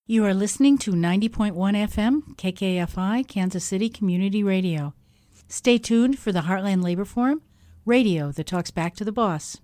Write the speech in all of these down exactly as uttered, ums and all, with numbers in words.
You are listening to ninety point one F M, K K F I, Kansas City Community Radio. Stay tuned for the Heartland Labor Forum, radio that talks back to the boss.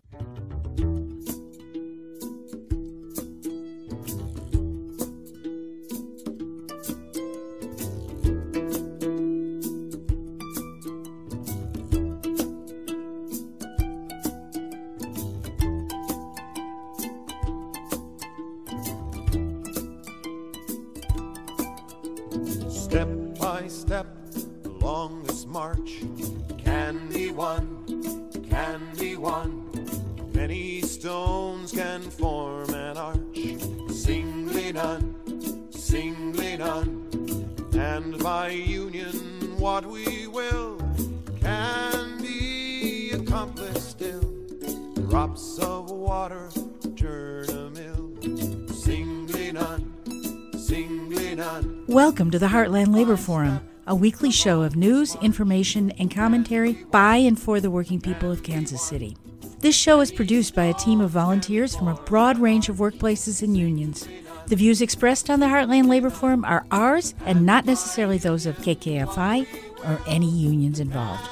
Step by step along this march can be won, can be won. Many stones can form an arch, singly none, singly none. And by union what we will can be accomplished still. Drops of water turn a mill, singly none, singly none. Welcome to the Heartland Labor Forum, a weekly show of news, information, and commentary by and for the working people of Kansas City. This show is produced by a team of volunteers from a broad range of workplaces and unions. The views expressed on the Heartland Labor Forum are ours and not necessarily those of K K F I or any unions involved.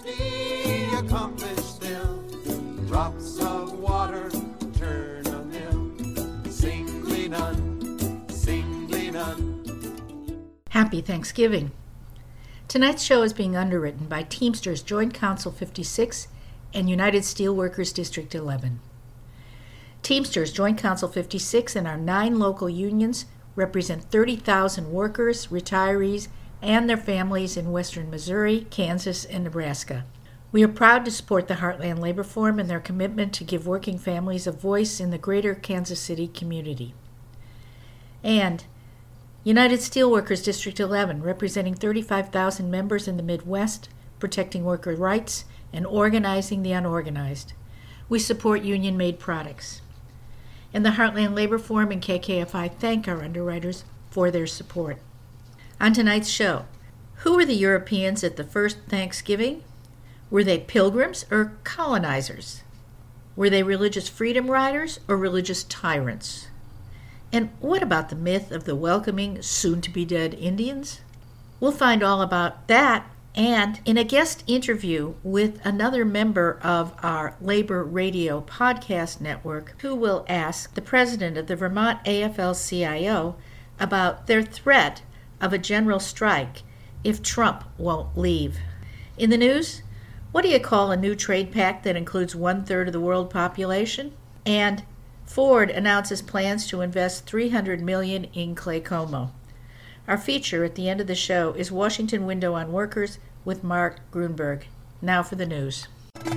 Drops of water turn a mill, singly none, singly none. Happy Thanksgiving. Tonight's show is being underwritten by Teamsters Joint Council fifty-six and United Steelworkers District eleven. Teamsters Joint Council fifty-six and our nine local unions represent thirty thousand workers, retirees, and their families in western Missouri, Kansas, and Nebraska. We are proud to support the Heartland Labor Forum and their commitment to give working families a voice in the greater Kansas City community. And United Steelworkers District eleven, representing thirty-five thousand members in the Midwest, protecting worker rights and organizing the unorganized. We support union-made products. And the Heartland Labor Forum and K K F I thank our underwriters for their support. On tonight's show, who were the Europeans at the first Thanksgiving? Were they pilgrims or colonizers? Were they religious freedom riders or religious tyrants? And what about the myth of the welcoming, soon-to-be-dead Indians? We'll find all about that and in a guest interview with another member of our Labor Radio podcast network who will ask the president of the Vermont A F L C I O about their threat of a general strike if Trump won't leave. In the news, what do you call a new trade pact that includes one-third of the world population? And Ford announces plans to invest three hundred million dollars in Claycomo. Our feature at the end of the show is Washington Window on Workers with Mark Grunberg. Now for the news.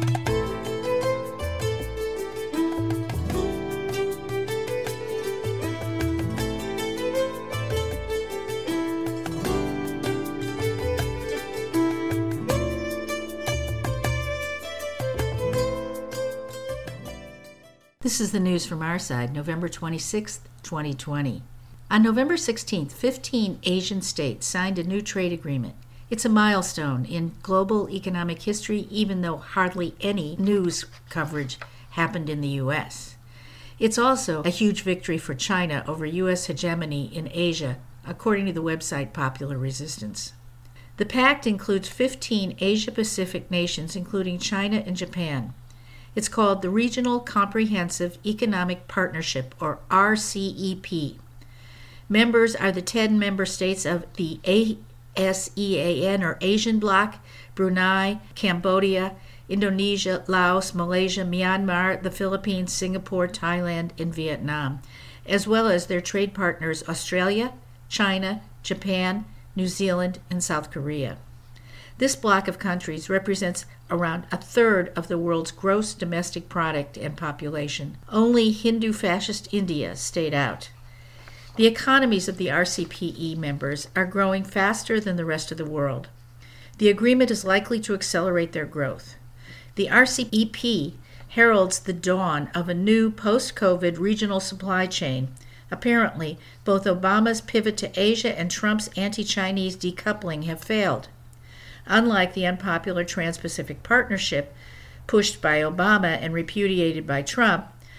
This is the news from our side, November twenty-sixth, twenty twenty. On November sixteenth, fifteen Asian states signed a new trade agreement. It's a milestone in global economic history, even though hardly any news coverage happened in the U S. It's also a huge victory for China over U S hegemony in Asia, according to the website Popular Resistance. The pact includes fifteen Asia-Pacific nations, including China and Japan. It's called the Regional Comprehensive Economic Partnership, or R C E P. Members are the ten member states of the ASEAN, or Asian Bloc, Brunei, Cambodia, Indonesia, Laos, Malaysia, Myanmar, the Philippines, Singapore, Thailand, and Vietnam, as well as their trade partners Australia, China, Japan, New Zealand, and South Korea. This bloc of countries represents around a third of the world's gross domestic product and population. Only Hindu fascist India stayed out. The economies of the R C P E members are growing faster than the rest of the world. The agreement is likely to accelerate their growth. The R C E P heralds the dawn of a new post-COVID regional supply chain. Apparently, both Obama's pivot to Asia and Trump's anti-Chinese decoupling have failed. Unlike the unpopular Trans-Pacific Partnership pushed by Obama and repudiated by Trump,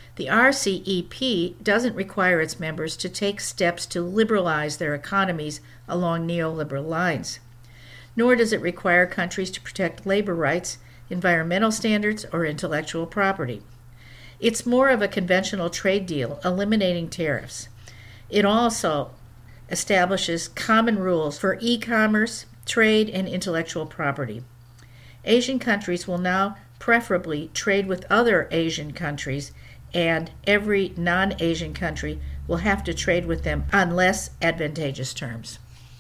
The R C E P doesn't require its members to take steps to liberalize their economies along neoliberal lines, nor does it require countries to protect labor rights, environmental standards, or intellectual property. It's more of a conventional trade deal, eliminating tariffs. It also establishes common rules for e-commerce, trade, and intellectual property. Asian countries will now preferably trade with other Asian countries, and every non-Asian country will have to trade with them on less advantageous terms.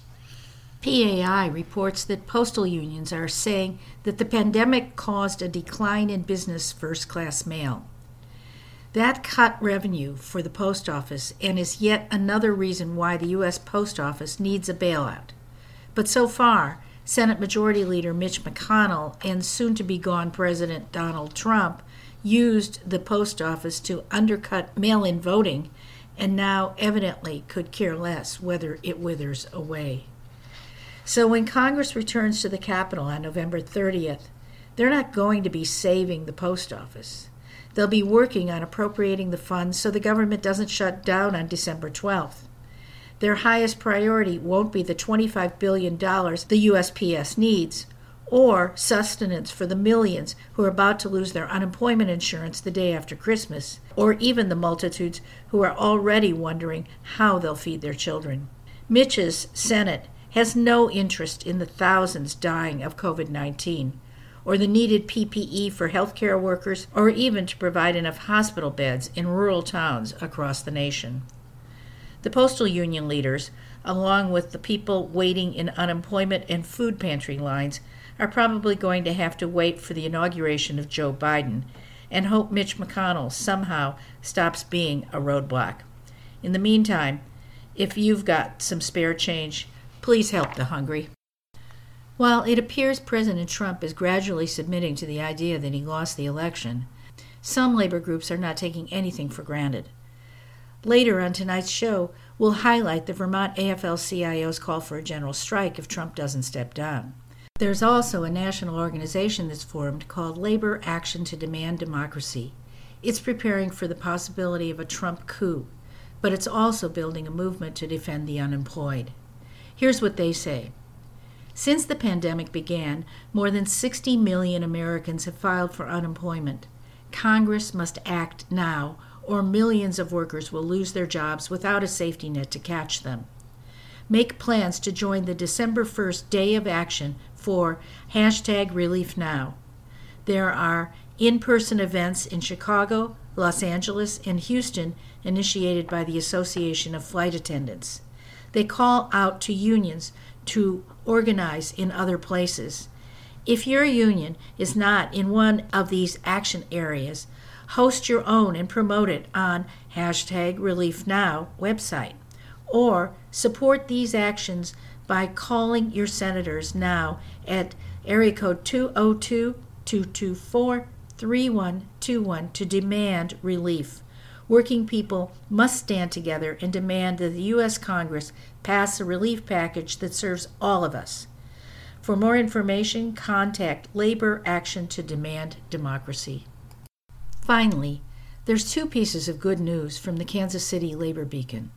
P A I reports that postal unions are saying that the pandemic caused a decline in business first-class mail. That cut revenue for the post office and is yet another reason why the U S Post Office needs a bailout. But so far, Senate Majority Leader Mitch McConnell and soon-to-be-gone President Donald Trump used the post office to undercut mail-in voting and now evidently could care less whether it withers away. So when Congress returns to the Capitol on November thirtieth, they're not going to be saving the post office. They'll be working on appropriating the funds so the government doesn't shut down on December twelfth. Their highest priority won't be the twenty-five billion dollars the U S P S needs, or sustenance for the millions who are about to lose their unemployment insurance the day after Christmas, or even the multitudes who are already wondering how they'll feed their children. Mitch's Senate has no interest in the thousands dying of covid nineteen, or the needed P P E for healthcare workers, or even to provide enough hospital beds in rural towns across the nation. The postal union leaders, along with the people waiting in unemployment and food pantry lines, are probably going to have to wait for the inauguration of Joe Biden and hope Mitch McConnell somehow stops being a roadblock. In the meantime, if you've got some spare change, please help the hungry. While it appears President Trump is gradually submitting to the idea that he lost the election, some labor groups are not taking anything for granted. Later on tonight's show, we'll highlight the Vermont A F L C I O's call for a general strike if Trump doesn't step down. There's also a national organization that's formed called Labor Action to Demand Democracy. It's preparing for the possibility of a Trump coup, but it's also building a movement to defend the unemployed. Here's what they say. Since the pandemic began, more than sixty million Americans have filed for unemployment. Congress must act now, or millions of workers will lose their jobs without a safety net to catch them. Make plans to join the December first Day of Action for hashtag Relief Now. There are in-person events in Chicago, Los Angeles, and Houston initiated by the Association of Flight Attendants. They call out to unions to organize in other places. If your union is not in one of these action areas, host your own and promote it on hashtag Relief Now website. Or support these actions by calling your senators now at area code two oh two, two two four, three one two one to demand relief. Working people must stand together and demand that the U S Congress pass a relief package that serves all of us. For more information, contact Labor Action to Demand Democracy. Finally, there's two pieces of good news from the Kansas City Labor Beacon.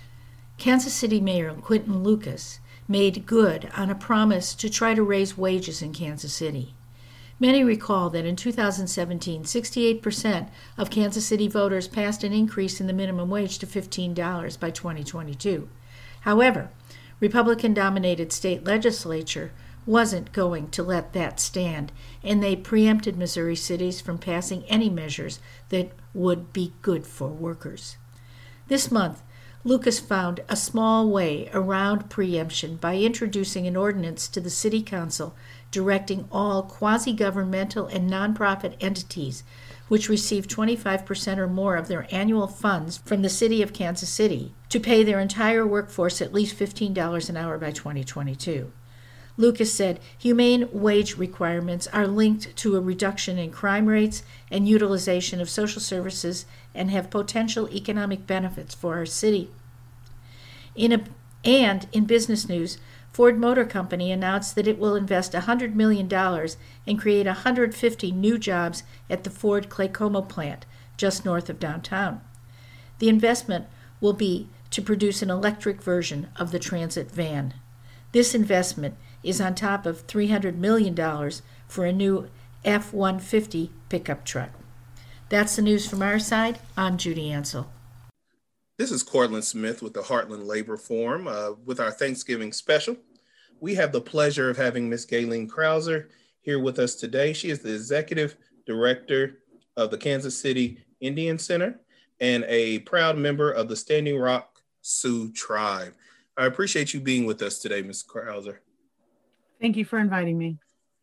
Kansas City Mayor Quinton Lucas made good on a promise to try to raise wages in Kansas City. Many recall that in two thousand seventeen, sixty-eight percent of Kansas City voters passed an increase in the minimum wage to fifteen dollars by twenty twenty-two. However, Republican-dominated state legislature wasn't going to let that stand, and they preempted Missouri cities from passing any measures that would be good for workers. This month, Lucas found a small way around preemption by introducing an ordinance to the City Council directing all quasi-governmental and nonprofit entities which receive twenty-five percent or more of their annual funds from the City of Kansas City to pay their entire workforce at least fifteen dollars an hour by twenty twenty-two. Lucas said humane wage requirements are linked to a reduction in crime rates and utilization of social services and have potential economic benefits for our city. In a, and in business news, Ford Motor Company announced that it will invest one hundred million dollars and create one hundred fifty new jobs at the Ford Claycomo plant, just north of downtown. The investment will be to produce an electric version of the transit van. This investment is on top of three hundred million dollars for a new F one fifty pickup truck. That's the news from our side. I'm Judy Ansell. This is Cortland Smith with the Heartland Labor Forum uh, with our Thanksgiving special. We have the pleasure of having Miss Gayleen Krauser here with us today. She is the Executive Director of the Kansas City Indian Center and a proud member of the Standing Rock Sioux Tribe. I appreciate you being with us today, Miz Krauser. Thank you for inviting me.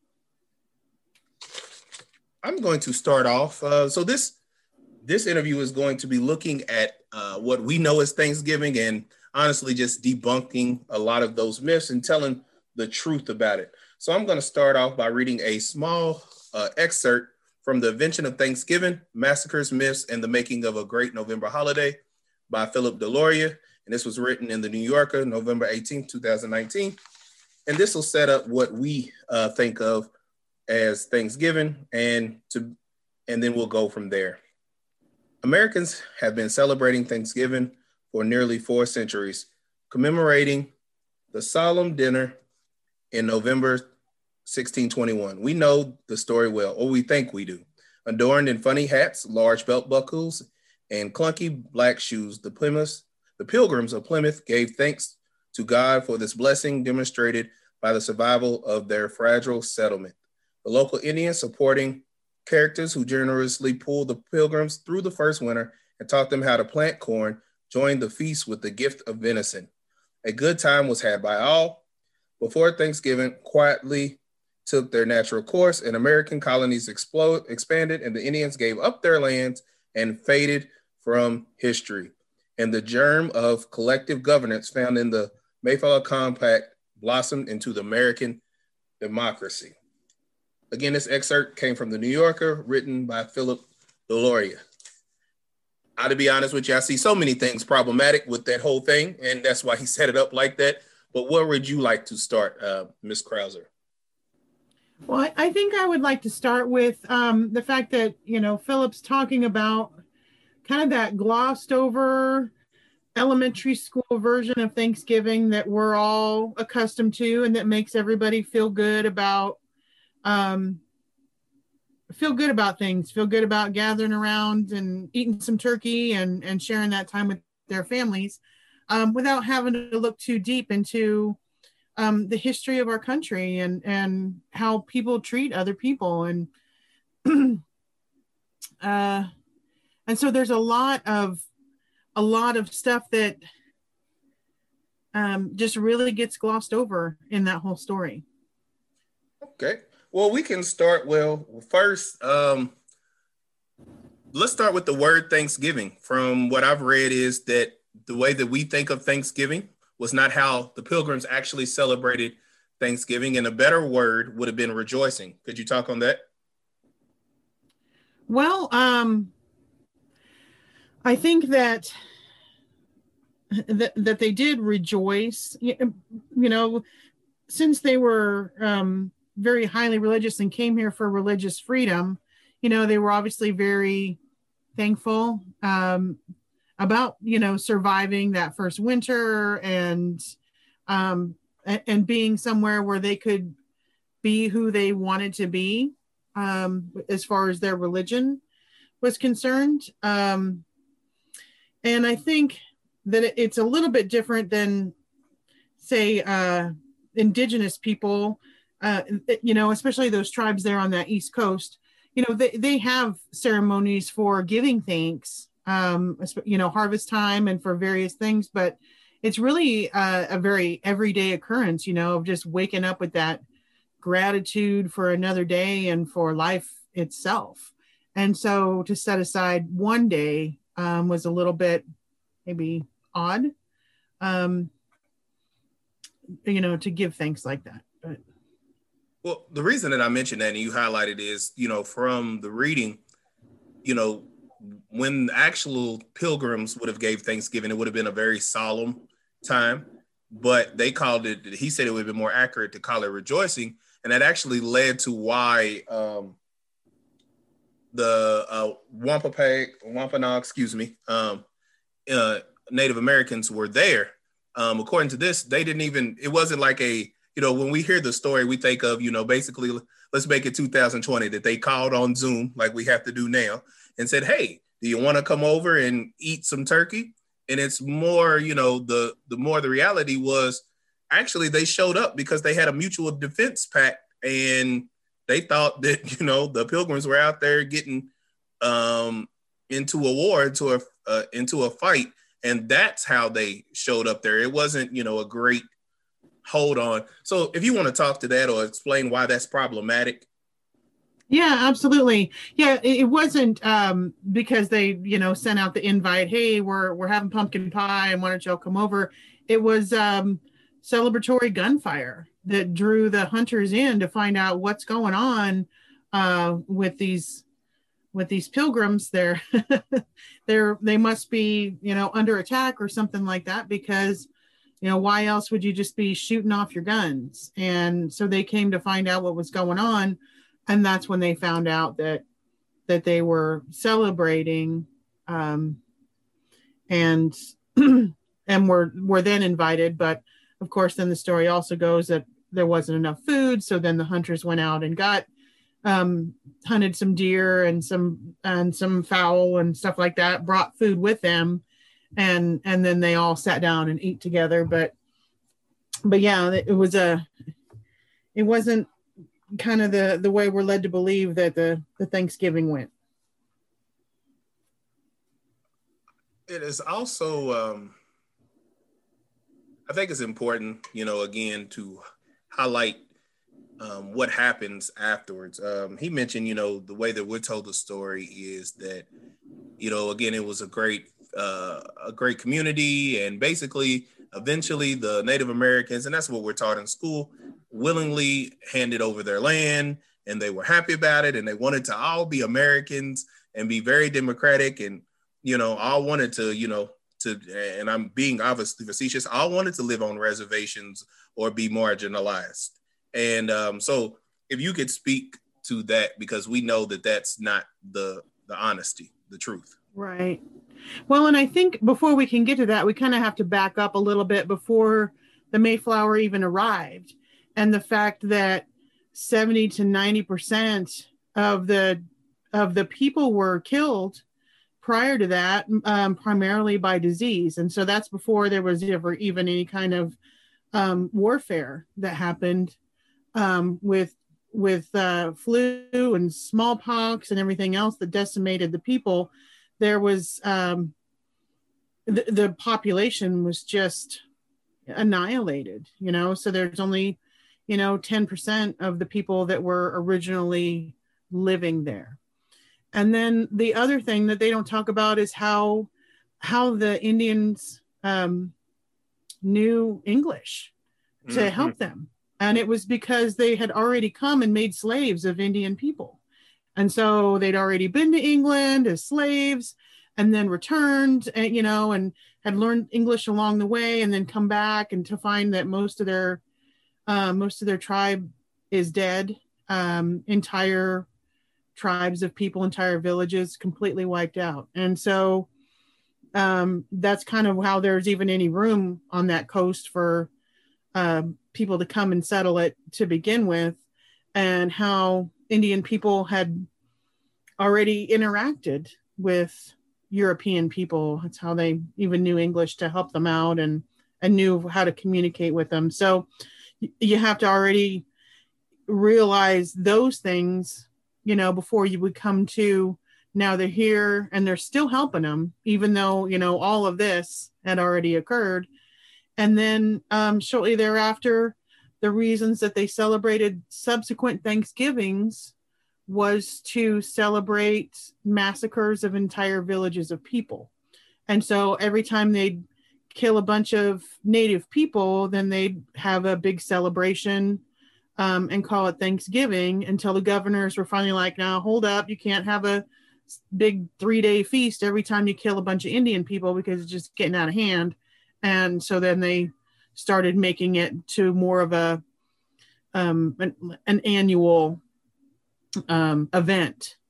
I'm going to start off. Uh, so this this interview is going to be looking at uh, what we know as Thanksgiving and honestly just debunking a lot of those myths and telling the truth about it. So I'm going to start off by reading a small uh, excerpt from The Invention of Thanksgiving, Massacres, Myths, and the Making of a Great November Holiday by Philip DeLauria. And this was written in the New Yorker, November eighteenth, twenty nineteen. And this will set up what we uh, think of as Thanksgiving, and to, and then we'll go from there. Americans have been celebrating Thanksgiving for nearly four centuries, commemorating the solemn dinner in November sixteen twenty-one. We know the story well, or we think we do. Adorned in funny hats, large belt buckles, and clunky black shoes, the Plymouth, the Pilgrims of Plymouth gave thanks to God for this blessing demonstrated by the survival of their fragile settlement. The local Indians, supporting characters who generously pulled the Pilgrims through the first winter and taught them how to plant corn, joined the feast with the gift of venison. A good time was had by all. Before Thanksgiving quietly took their natural course, and American colonies explode, expanded, and the Indians gave up their lands and faded from history. And the germ of collective governance found in the Mayflower Compact blossomed into the American democracy. Again, this excerpt came from the New Yorker, written by Philip DeLauria. I, to be honest with you, I see so many things problematic with that whole thing, and that's why he set it up like that. But where would you like to start, uh, Miz Krauser? Well, I, I think I would like to start with um, the fact that, you know, Philip's talking about kind of that glossed over elementary school version of Thanksgiving that we're all accustomed to and that makes everybody feel good about um, feel good about things, feel good about gathering around and eating some turkey and, and sharing that time with their families um, without having to look too deep into um, the history of our country and, and how people treat other people. And, uh, and so there's a lot of, a lot of stuff that um, just really gets glossed over in that whole story. Okay. Well, we can start, well, first, um, let's start with the word Thanksgiving. From what I've read is that the way that we think of Thanksgiving was not how the Pilgrims actually celebrated Thanksgiving, and a better word would have been rejoicing. Could you talk on that? Well, um, I think that, that that they did rejoice, you know, since they were um, very highly religious and came here for religious freedom. You know, they were obviously very thankful um, about, you know, surviving that first winter and um, and being somewhere where they could be who they wanted to be um, as far as their religion was concerned. Um, and I think that it's a little bit different than, say, uh, indigenous people, uh, you know, especially those tribes there on that East Coast. You know, they, they have ceremonies for giving thanks, um, you know, harvest time and for various things, but it's really uh, a very everyday occurrence, you know, of just waking up with that gratitude for another day and for life itself. And so to set aside one day um, was a little bit maybe odd, um, you know, to give thanks like that. But well, the reason that I mentioned that and you highlighted is, you know, from the reading, you know, when actual Pilgrims would have gave Thanksgiving, it would have been a very solemn time, but they called it, he said it would have been more accurate to call it rejoicing. And that actually led to why um, the uh, Wampanoag, Wampanoag, excuse me, um, uh, Native Americans were there. Um, according to this, they didn't even, it wasn't like a, you know, when we hear the story, we think of, you know, basically, let's make it two thousand twenty, that they called on Zoom like we have to do now and said, hey, do you want to come over and eat some turkey? And it's more, you know, the, the more the reality was actually they showed up because they had a mutual defense pact, and they thought that, you know, the Pilgrims were out there getting um, into a war, into a, uh, into a fight. And that's how they showed up there. It wasn't, you know, a great hold on. So if you want to talk to that or explain why that's problematic. Yeah, absolutely. Yeah, it wasn't um, because they, you know, sent out the invite, hey, we're we're having pumpkin pie and why don't y'all come over? It was um, celebratory gunfire that drew the hunters in to find out what's going on uh, with these with these pilgrims. They're they're they must be, you know, under attack or something like that, because, you know, why else would you just be shooting off your guns? And so they came to find out what was going on. And that's when they found out that that they were celebrating um, and and were were then invited. But of course, then the story also goes that there wasn't enough food. So then the hunters went out and got um, hunted some deer and some and some fowl and stuff like that, brought food with them. And and then they all sat down and ate together. But but yeah, it was a it wasn't kind of the the way we're led to believe that the the Thanksgiving went. It is also um I think it's important, you know, again, to highlight um what happens afterwards. Um he mentioned, you know, the way that we're told the story is that, you know, again, it was a great uh a great community, and basically eventually the Native Americans, and that's what we're taught in school, willingly handed over their land, and they were happy about it, and they wanted to all be Americans and be very democratic, and, you know, all wanted to, you know, to, and I'm being obviously facetious, all wanted to live on reservations or be marginalized. And um, so if you could speak to that, because we know that that's not the the honesty, the truth. Right. Well, and I think before we can get to that, we kind of have to back up a little bit before the Mayflower even arrived. And the fact that seventy to ninety percent of the of the people were killed prior to that, um, primarily by disease. And so that's before there was ever even any kind of um, warfare that happened um, with with uh, flu and smallpox and everything else that decimated the people. There was um, the, the population was just annihilated, you know, so there's only, you know, ten percent of the people that were originally living there. And then the other thing that they don't talk about is how how the Indians um, knew English to mm-hmm. help them. And it was because they had already come and made slaves of Indian people. And so they'd already been to England as slaves and then returned, and, you know, and had learned English along the way, and then come back and to find that most of their uh, most of their tribe is dead. Um, entire tribes of people, entire villages completely wiped out. And so um, that's kind of how there's even any room on that coast for uh, people to come and settle it to begin with, and how Indian people had already interacted with European people. That's how they even knew English to help them out, and, and knew how to communicate with them. So you have to already realize those things, you know, before you would come to, now they're here and they're still helping them, even though, you know, all of this had already occurred. And then um, shortly thereafter, the reasons that they celebrated subsequent Thanksgivings was to celebrate massacres of entire villages of people. And so every time they'd kill a bunch of native people, then they'd have a big celebration um, and call it Thanksgiving, until the governors were finally like, now hold up, you can't have a big three-day feast every time you kill a bunch of Indian people, because it's just getting out of hand. And so then they started making it to more of a um, an, an annual um, event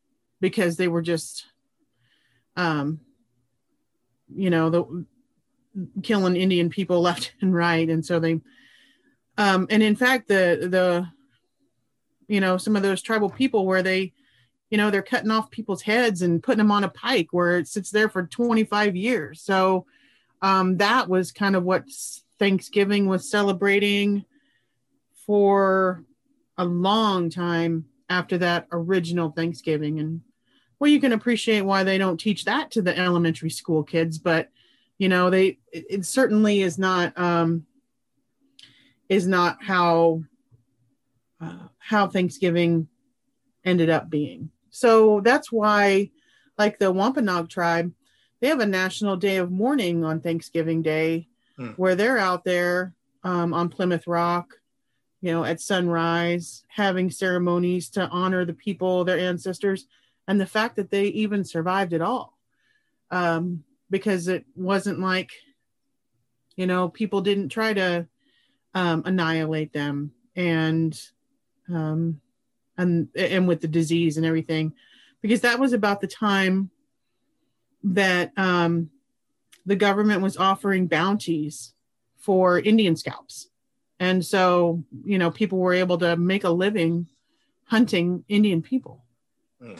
because they were just, um, you know, the killing Indian people left and right. And so they, um, and in fact, the, the, you know, some of those tribal people where they, you know, they're cutting off people's heads and putting them on a pike where it sits there for twenty-five years. So um, that was kind of what Thanksgiving was celebrating for a long time after that original Thanksgiving. And well, you can appreciate why they don't teach that to the elementary school kids, but you know, they, it, it certainly is not, um, is not how, uh, how Thanksgiving ended up being. So that's why, like the Wampanoag tribe, they have a national day of mourning on Thanksgiving Day, hmm. where they're out there um, on Plymouth Rock, you know, at sunrise, having ceremonies to honor the people, their ancestors, and the fact that they even survived it all. Um, because it wasn't like, you know, people didn't try to um, annihilate them and, um, and, and with the disease and everything, because that was about the time that um, the government was offering bounties for Indian scalps. And so, you know, people were able to make a living hunting Indian people. Mm.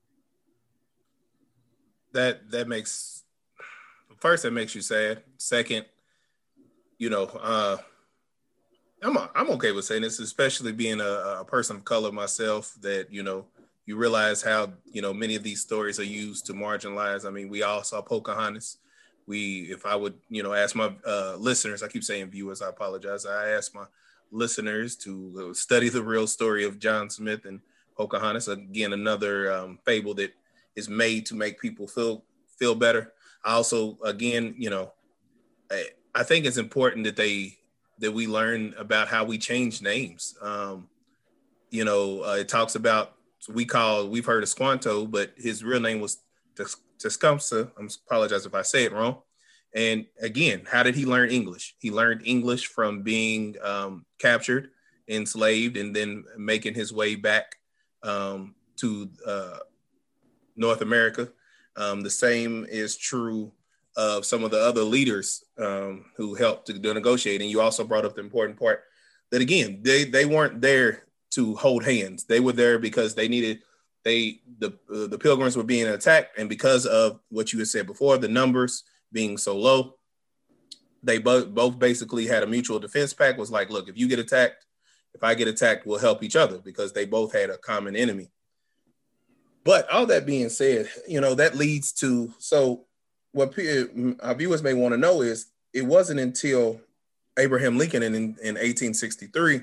That, that makes, first, that makes you sad. Second, you know, uh, I'm I'm okay with saying this, especially being a, a person of color myself, that, you know, you realize how, you know, many of these stories are used to marginalize. I mean, we all saw Pocahontas. We, if I would, you know, ask my uh, listeners, I keep saying viewers, I apologize. I ask my listeners to study the real story of John Smith and Pocahontas. Again, another um, fable that is made to make people feel feel better. I also, again, you know, I, I think it's important that they, that we learn about how we change names. Um, you know, uh, it talks about, we call, we've heard of Squanto, but his real name was Tecumseh. I apologize if I say it wrong. And again, how did he learn English? He learned English from being um, captured, enslaved, and then making his way back um, to uh, North America. Um, the same is true of some of the other leaders um, who helped to do negotiate. And you also brought up the important part that, again, they, they weren't there to hold hands. They were there because they needed, they, the, uh, the Pilgrims were being attacked. And because of what you had said before, the numbers being so low, they both, both basically had a mutual defense pact. Was like, look, if you get attacked, if I get attacked, we'll help each other, because they both had a common enemy. But all that being said, you know, that leads to, so what our viewers may want to know is, it wasn't until Abraham Lincoln in, in eighteen sixty-three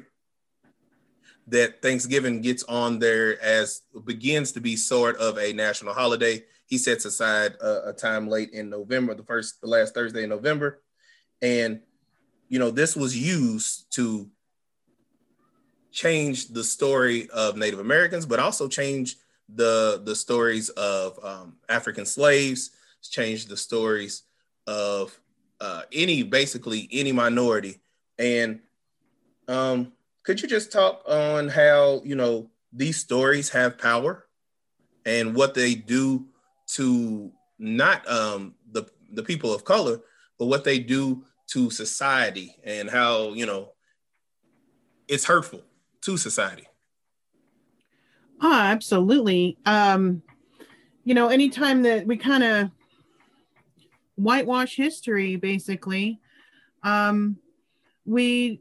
that Thanksgiving gets on there as begins to be sort of a national holiday. He sets aside a, a time late in November, the first, the last Thursday in November. And, you know, this was used to change the story of Native Americans, but also change the, the stories of um, African slaves, change the stories of uh, any, basically any minority. And um, could you just talk on how, you know, these stories have power and what they do to not um, the, the people of color, but what they do to society, and how, you know, it's hurtful to society? Oh, absolutely. Um, you know, anytime that we kind of whitewash history, basically, um, we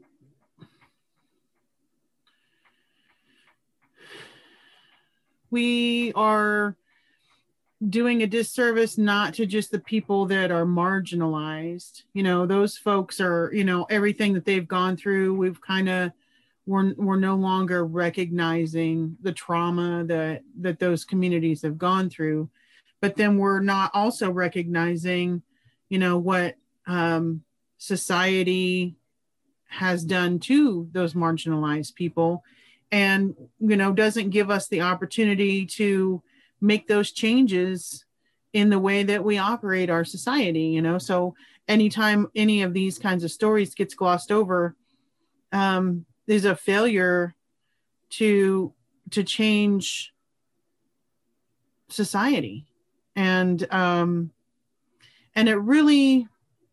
we are doing a disservice not to just the people that are marginalized. You know, those folks are, you know, everything that they've gone through, we've kind of, we're, we're no longer recognizing the trauma that, that those communities have gone through. But then we're not also recognizing, you know, what um, society has done to those marginalized people, and, you know, doesn't give us the opportunity to make those changes in the way that we operate our society, you know. So anytime any of these kinds of stories gets glossed over, um, there's a failure to to change society. And, um, and it really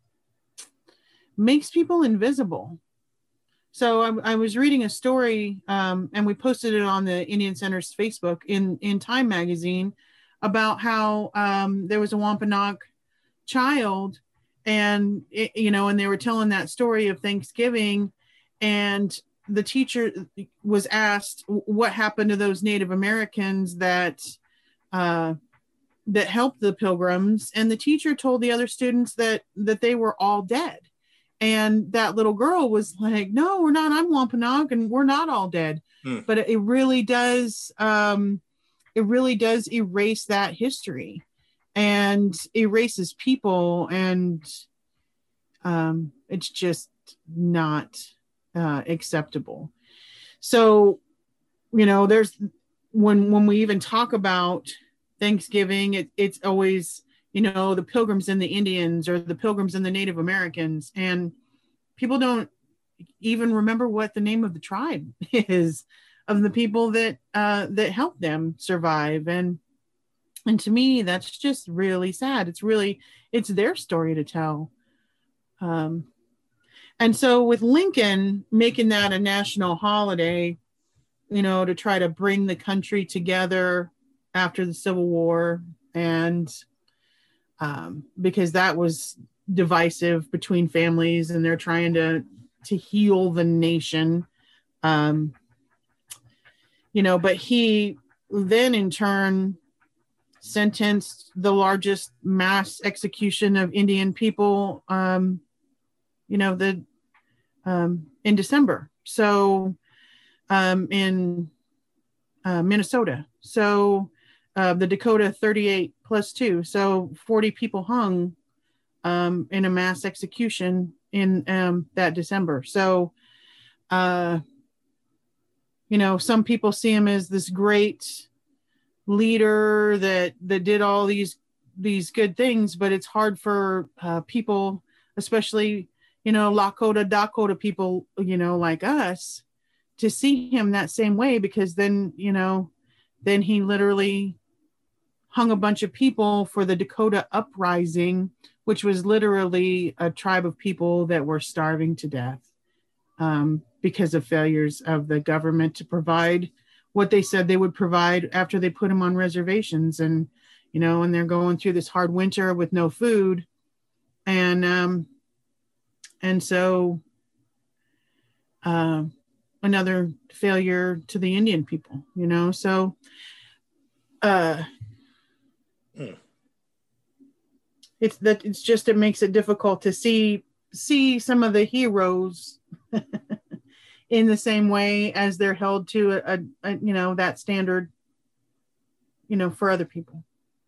makes people invisible. So I, I was reading a story, um, and we posted it on the Indian Center's Facebook in, in Time magazine about how um, there was a Wampanoag child, and it, you know, and they were telling that story of Thanksgiving, and the teacher was asked what happened to those Native Americans that uh, that helped the Pilgrims, and the teacher told the other students that that they were all dead. And that little girl was like, no, we're not. I'm Wampanoag and we're not all dead. Hmm. But it really does, um, it really does erase that history and erases people. And um, it's just not uh, acceptable. So, you know, there's, when, when we even talk about Thanksgiving, it, it's always, you know, the Pilgrims and the Indians, or the Pilgrims and the Native Americans. And people don't even remember what the name of the tribe is of the people that uh, that helped them survive. And and to me, that's just really sad. It's really, it's their story to tell. Um, and so with Lincoln making that a national holiday, you know, to try to bring the country together after the Civil War, and Um, because that was divisive between families, and they're trying to to heal the nation, um, you know. But he then, in turn, sentenced the largest mass execution of Indian people, um, you know, the um, in December. So um, in uh, Minnesota. So. Uh, the Dakota thirty-eight plus two. So forty people hung um, in a mass execution in um, that December. So, uh, you know, some people see him as this great leader that, that did all these, these good things, but it's hard for uh, people, especially, you know, Lakota, Dakota people, you know, like us, to see him that same way, because then, you know, then he literally hung a bunch of people for the Dakota Uprising, which was literally a tribe of people that were starving to death um, because of failures of the government to provide what they said they would provide after they put them on reservations. And, you know, and they're going through this hard winter with no food. And, um, and so uh, another failure to the Indian people, you know, so, uh, Hmm. It's that it's just, it makes it difficult to see see some of the heroes in the same way as they're held to a, a, a you know, that standard, you know, for other people.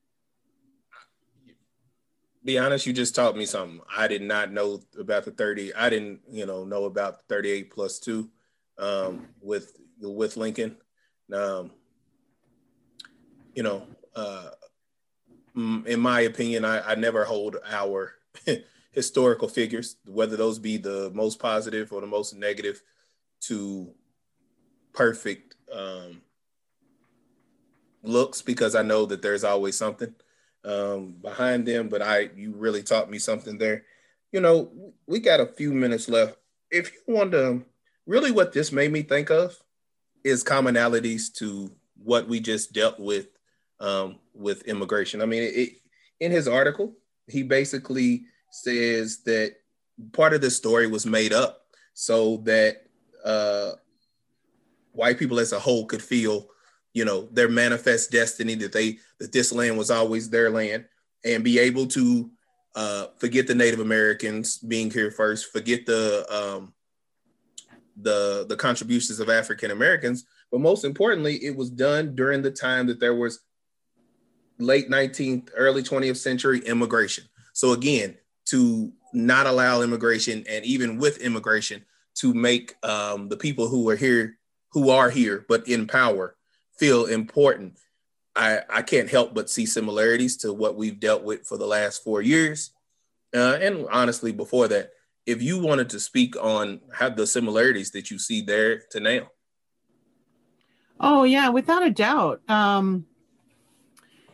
Be honest, you just taught me something. I did not know about the thirty. I didn't, you know, know about the thirty-eight plus two um, with with Lincoln. Um, you know. Uh, In my opinion, I, I never hold our historical figures, whether those be the most positive or the most negative, to perfect um, looks, because I know that there's always something um, behind them. But I, you really taught me something there. You know, we got a few minutes left. If you want to, really what this made me think of is commonalities to what we just dealt with Um, with immigration. I mean, it, it, in his article, he basically says that part of the story was made up so that uh, white people as a whole could feel, you know, their manifest destiny, that they that this land was always their land, and be able to uh, forget the Native Americans being here first, forget the um, the the contributions of African Americans, but most importantly, it was done during the time that there was late nineteenth, early twentieth century immigration. So again, to not allow immigration, and even with immigration, to make um, the people who are here, who are here, but in power, feel important. I, I can't help but see similarities to what we've dealt with for the last four years. Uh, and honestly, before that, if you wanted to speak on how the similarities that you see there to now. Oh yeah, without a doubt. Um,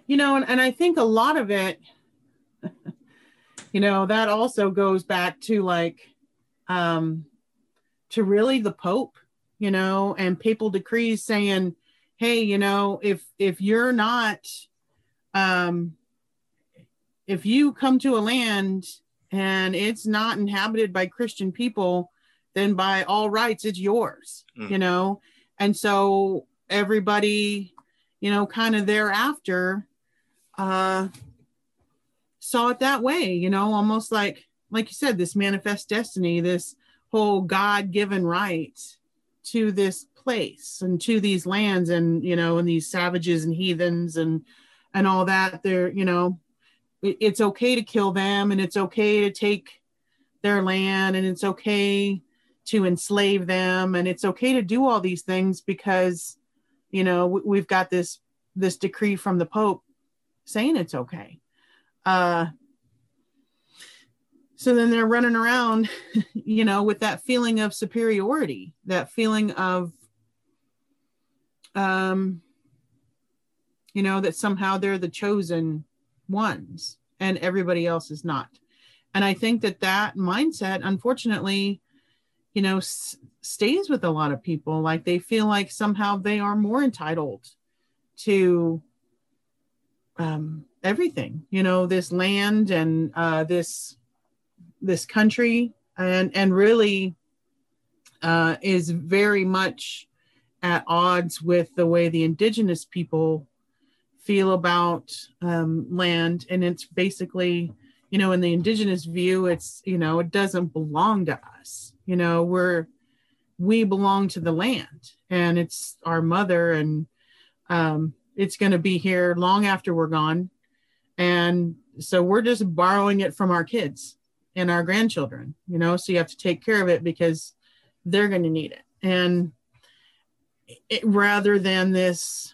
you know, and, and I think a lot of it, you know, that also goes back to like, um, to really the Pope, you know, and papal decrees saying, hey, you know, if, if you're not, um, if you come to a land and it's not inhabited by Christian people, then by all rights, it's yours, mm. you know? And so everybody, you know, kind of thereafter, uh, saw it that way, you know, almost like, like you said, this manifest destiny, this whole God-given right to this place and to these lands and, you know, and these savages and heathens and, and all that. They're, you know, it, it's okay to kill them and it's okay to take their land and it's okay to enslave them. And it's okay to do all these things because, you know, we, we've got this, this decree from the Pope saying it's okay. Uh, so then they're running around, you know, with that feeling of superiority, that feeling of, um, you know, that somehow they're the chosen ones and everybody else is not. And I think that that mindset, unfortunately, you know, s- stays with a lot of people. Like they feel like somehow they are more entitled to, um, everything, you know, this land and uh, this this country, and and really uh, is very much at odds with the way the indigenous people feel about um, land. And it's basically, you know, in the indigenous view, it's, you know, it doesn't belong to us. You know, we're we belong to the land, and it's our mother, and um, it's going to be here long after we're gone. And so we're just borrowing it from our kids and our grandchildren, you know, so you have to take care of it because they're going to need it. And it, rather than this,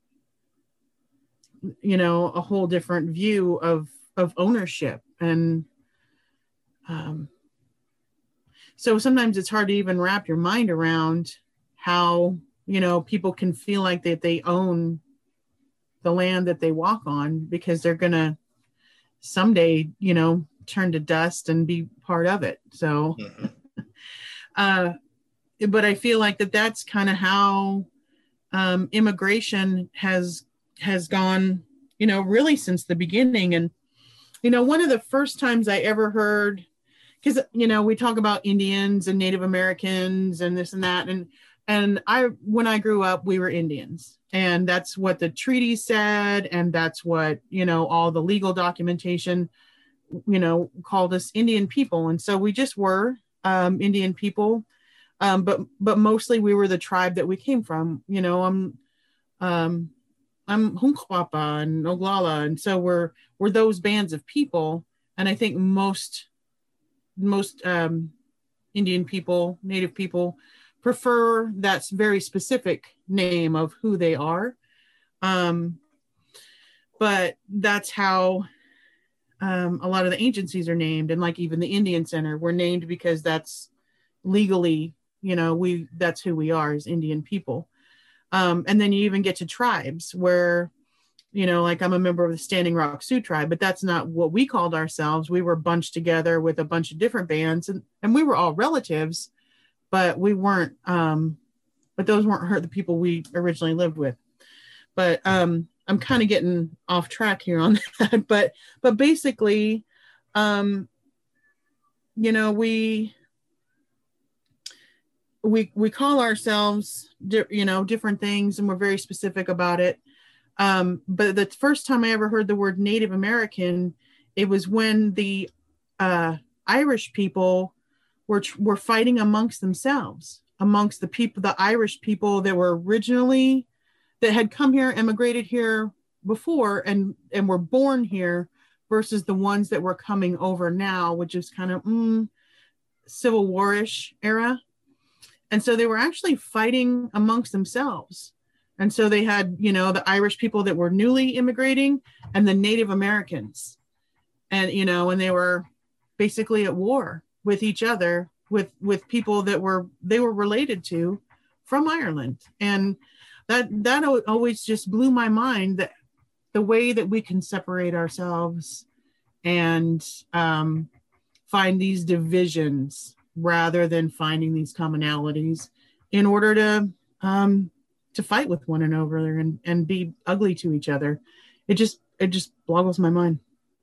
you know, a whole different view of, of ownership. And um, so sometimes it's hard to even wrap your mind around how, you know, people can feel like that they own the land that they walk on because they're going to someday, you know, turn to dust and be part of it. So, mm-hmm. uh, but I feel like that that's kind of how um, immigration has, has gone, you know, really since the beginning. And, you know, one of the first times I ever heard, because, you know, we talk about Indians and Native Americans and this and that. And, and I, when I grew up, we were Indians. And that's what the treaty said. And that's what, you know, all the legal documentation, you know, called us Indian people. And so we just were um, Indian people. Um, but but mostly we were the tribe that we came from. You know, I'm um, I'm Hunkwapa and Oglala. And so we're we're those bands of people. And I think most most um, Indian people, Native people, prefer that very specific name of who they are. Um, but that's how um, a lot of the agencies are named. And like even the Indian Center, we're named because that's legally, you know, we, that's who we are as Indian people. Um, and then you even get to tribes where, you know, like I'm a member of the Standing Rock Sioux tribe, but that's not what we called ourselves. We were bunched together with a bunch of different bands, and, and we were all relatives, but we weren't, um, but those weren't her, the people we originally lived with. But um, I'm kind of getting off track here on that. But, but basically, um, you know, we, we, we call ourselves, di- you know, different things, and we're very specific about it. Um, but the first time I ever heard the word Native American, it was when the uh, Irish people were were fighting amongst themselves, amongst the people, the Irish people that were originally, that had come here, immigrated here before, and and were born here, versus the ones that were coming over now, which is kind of mm, Civil War-ish era. And so they were actually fighting amongst themselves. And so they had, you know, the Irish people that were newly immigrating and the Native Americans. And, you know, and they were basically at war with each other, with, with people that were, they were related to from Ireland. And that, that always just blew my mind that, the way that we can separate ourselves and um, find these divisions rather than finding these commonalities in order to um, to fight with one another and, and be ugly to each other. It just it just boggles my mind.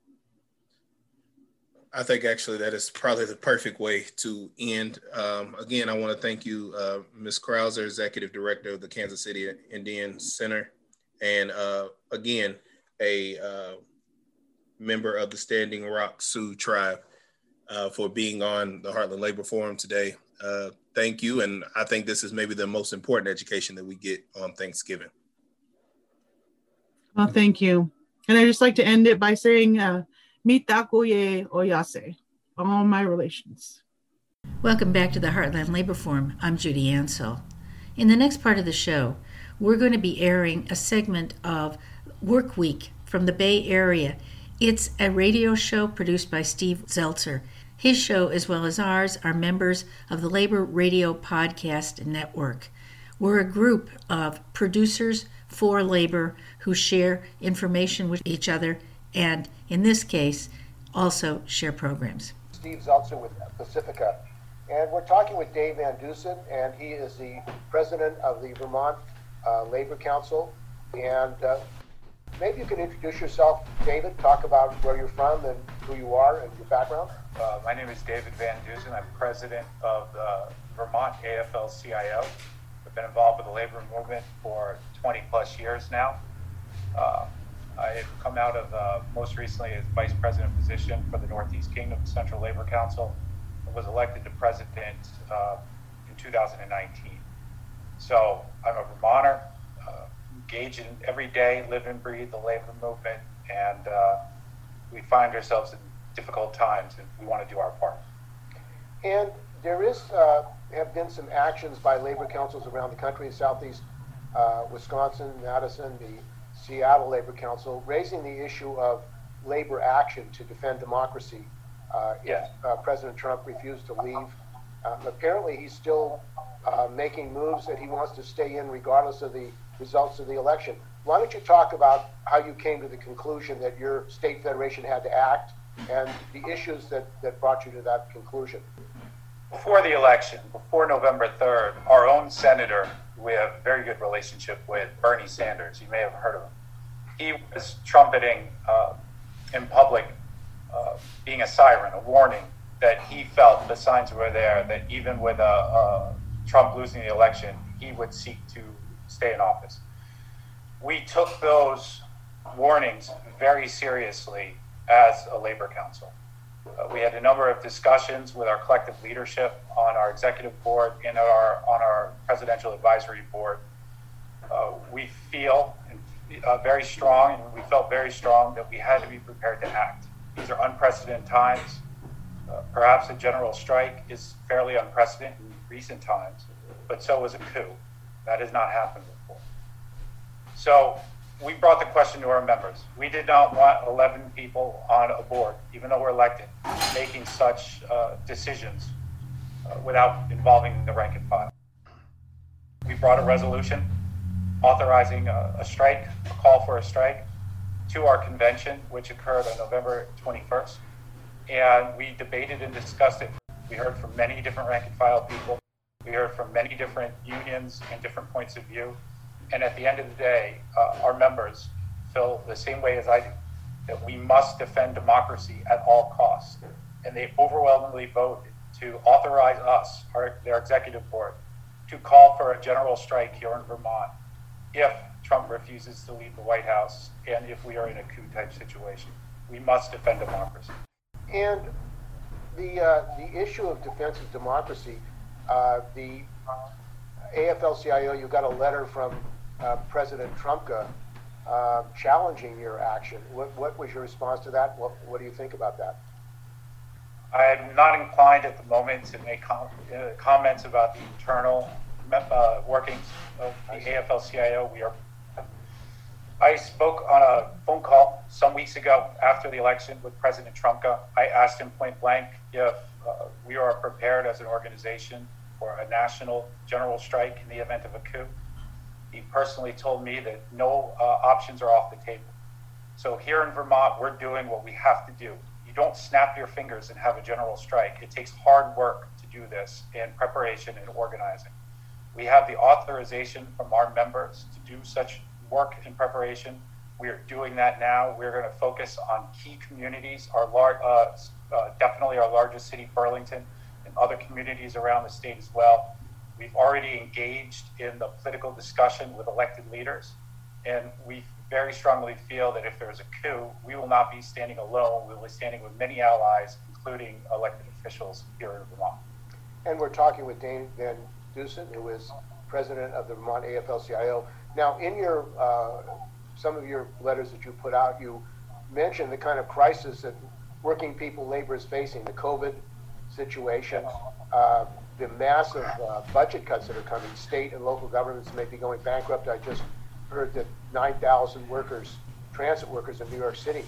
I think actually that is probably the perfect way to end. Um, again, I want to thank you, uh, Miz Krauser, Executive Director of the Kansas City Indian Center, and uh, again, a uh, member of the Standing Rock Sioux Tribe, uh, for being on the Heartland Labor Forum today. Uh, thank you, and I think this is maybe the most important education that we get on Thanksgiving. Well, thank you. And I just like to end it by saying, uh, Mitakuye Oyase, all my relations. Welcome back to the Heartland Labor Forum. I'm Judy Ansell. In the next part of the show, we're going to be airing a segment of Work Week from the Bay Area. It's a radio show produced by Steve Zeltzer. His show, as well as ours, are members of the Labor Radio Podcast Network. We're a group of producers for labor who share information with each other and, in this case, also share programs. Steve Zeltzer with Pacifica. And we're talking with Dave Van Dusen, and he is the president of the Vermont uh, Labor Council. And uh, maybe you can introduce yourself, David, talk about where you're from and who you are and your background. Uh, my name is David Van Dusen. I'm president of the Vermont A F L C I O. I've been involved with the labor movement for twenty plus years now. Uh, I've come out of uh, most recently as vice president position for the Northeast Kingdom Central Labor Council. I was elected to president uh, in two thousand nineteen. So I'm a Vermonter, uh, engaged in every day, live and breathe the labor movement, and uh, we find ourselves in difficult times and we want to do our part. And there is uh, have been some actions by labor councils around the country in Southeast uh, Wisconsin, Madison, the Seattle Labor Council, raising the issue of labor action to defend democracy. Uh, Yes. If uh, President Trump refused to leave, uh, apparently he's still uh, making moves that he wants to stay in regardless of the results of the election. Why don't you talk about how you came to the conclusion that your state federation had to act and the issues that, that brought you to that conclusion? Before the election, before November third, our own senator, we have a very good relationship with, Bernie Sanders, you may have heard of him. He was trumpeting uh, in public, uh, being a siren, a warning that he felt the signs were there, that even with uh, uh, Trump losing the election, he would seek to stay in office. We took those warnings very seriously as a labor council. Uh, we had a number of discussions with our collective leadership on our executive board and our, on our presidential advisory board. Uh, we feel uh, very strong, and we felt very strong that we had to be prepared to act. These are unprecedented times. Uh, perhaps a general strike is fairly unprecedented in recent times, but so is a coup. That has not happened before. So we brought the question to our members. We did not want eleven people on a board, even though we're elected, making such uh, decisions uh, without involving the rank and file. We brought a resolution authorizing a, a strike, a call for a strike, to our convention, which occurred on November twenty-first. And we debated and discussed it. We heard from many different rank and file people. We heard from many different unions and different points of view. And at the end of the day, uh, our members feel the same way as I do, that we must defend democracy at all costs. And they overwhelmingly voted to authorize us, our, their executive board, to call for a general strike here in Vermont if Trump refuses to leave the White House and if we are in a coup type situation. We must defend democracy. And the uh, the issue of defense of democracy, uh, the A F L C I O, you got a letter from uh, President Trumka uh, challenging your action. What, what was your response to that? What, what do you think about that? I'm not inclined at the moment to make com- uh, comments about the internal uh, workings of the A F L C I O. We are. I spoke on a phone call some weeks ago after the election with President Trumka. I asked him point blank if uh, we are prepared as an organization for a national general strike in the event of a coup. He personally told me that no uh, options are off the table. So here in Vermont, we're doing what we have to do. You don't snap your fingers and have a general strike. It takes hard work to do this in preparation and organizing. We have the authorization from our members to do such work in preparation. We are doing that now. We're going to focus on key communities, our lar- uh, uh, definitely our largest city, Burlington, and other communities around the state as well. We've already engaged in the political discussion with elected leaders, and we very strongly feel that if there's a coup, we will not be standing alone. We will be standing with many allies, including elected officials here in Vermont. And we're talking with Dane Van Dusen, who is president of the Vermont A F L C I O. Now, in your uh, some of your letters that you put out, you mentioned the kind of crisis that working people labor is facing, the COVID situation, uh, the massive uh, budget cuts that are coming. State and local governments may be going bankrupt. I just heard that nine thousand workers, transit workers in New York City,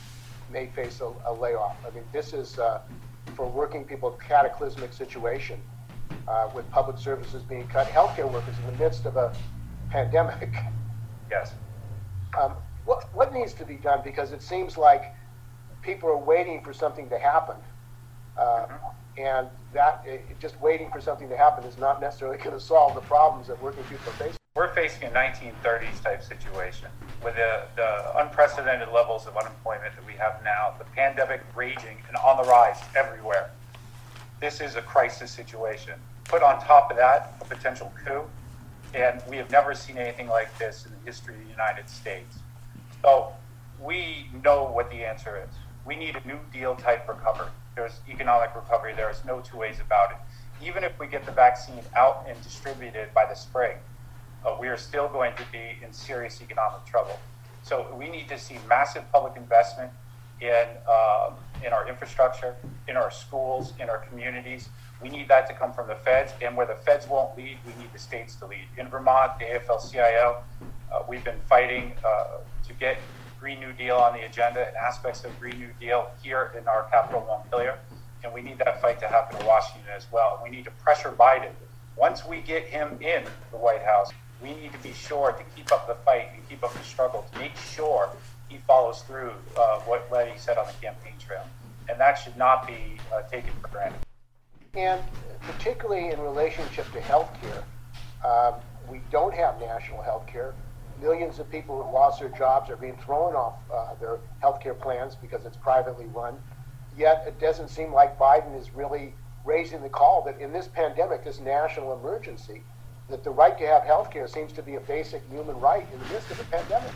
may face a, a layoff. I mean, this is, uh, for working people, a cataclysmic situation uh, with public services being cut. Healthcare workers in the midst of a pandemic. Yes. Um, what, what needs to be done? Because it seems like people are waiting for something to happen. Uh, mm-hmm. And that, it, just waiting for something to happen is not necessarily going to solve the problems that working people are facing. We're facing a nineteen thirties type situation with the, the unprecedented levels of unemployment that we have now, the pandemic raging and on the rise everywhere. This is a crisis situation. Put on top of that, a potential coup, and we have never seen anything like this in the history of the United States. So we know what the answer is. We need a New Deal type recovery. There's economic recovery. There's no two ways about it. Even if we get the vaccine out and distributed by the spring, uh, we are still going to be in serious economic trouble. So we need to see massive public investment in uh, in our infrastructure, in our schools, in our communities. We need that to come from the feds, and where the feds won't lead, we need the states to lead. In Vermont, the A F L C I O, uh, we've been fighting uh, to get Green New Deal on the agenda and aspects of Green New Deal here in our capital, Montpelier, and we need that fight to happen in Washington as well. We need to pressure Biden. Once we get him in the White House, we need to be sure to keep up the fight and keep up the struggle to make sure he follows through uh, what, what he said on the campaign trail. And that should not be uh, taken for granted. And particularly in relationship to healthcare, um, we don't have national healthcare. Millions of people who lost their jobs are being thrown off uh, their healthcare plans because it's privately run. Yet it doesn't seem like Biden is really raising the call that in this pandemic, this national emergency, that the right to have healthcare seems to be a basic human right in the midst of a pandemic.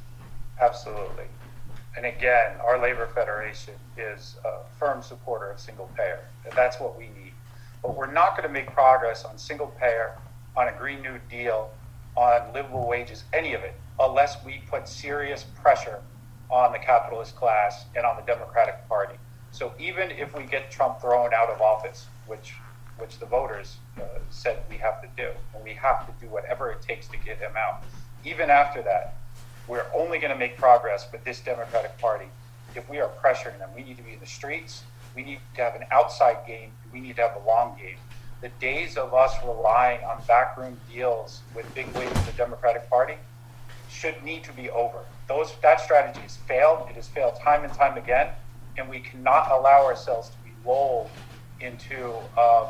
Absolutely. And again, our Labor Federation is a firm supporter of single payer, and that's what we need. But we're not going to make progress on single payer, on a Green New Deal, on livable wages, any of it, unless we put serious pressure on the capitalist class and on the Democratic Party. So even if we get Trump thrown out of office, which which the voters uh, said we have to do, and we have to do whatever it takes to get him out, even after that, we're only going to make progress with this Democratic Party if we are pressuring them. We need to be in the streets. We need to have an outside game. We need to have a long game. The days of us relying on backroom deals with big wigs in the Democratic Party should need to be over. Those that strategy has failed. It has failed time and time again, and we cannot allow ourselves to be lulled into um,